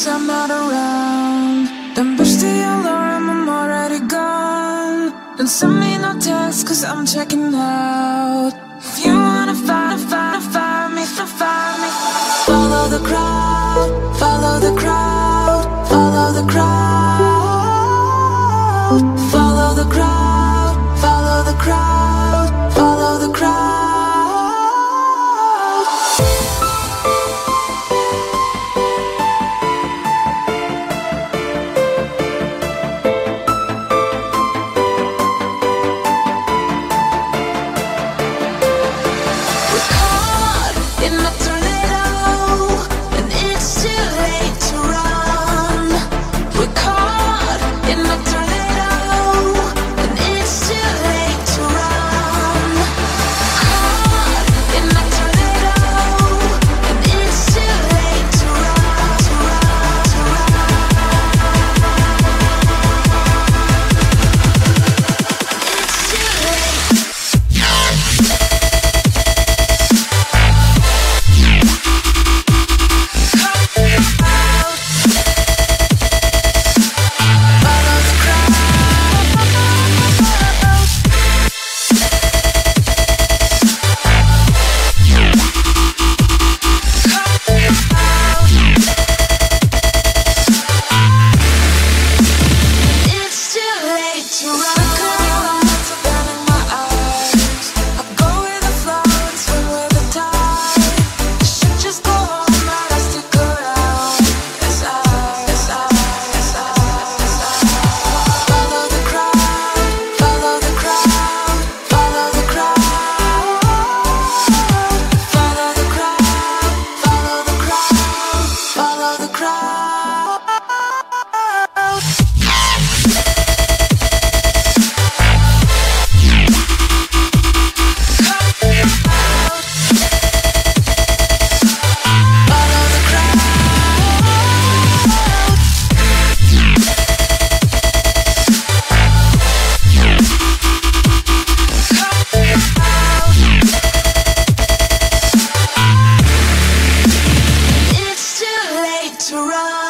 cause I'm not around. Then push the alarm, I'm already gone. Don't send me no text cause I'm checking out. If you wanna find me, find me. Follow the crowd, follow the crowd, follow the crowd. Follow the crowd, follow the crowd, follow the crowd. To run.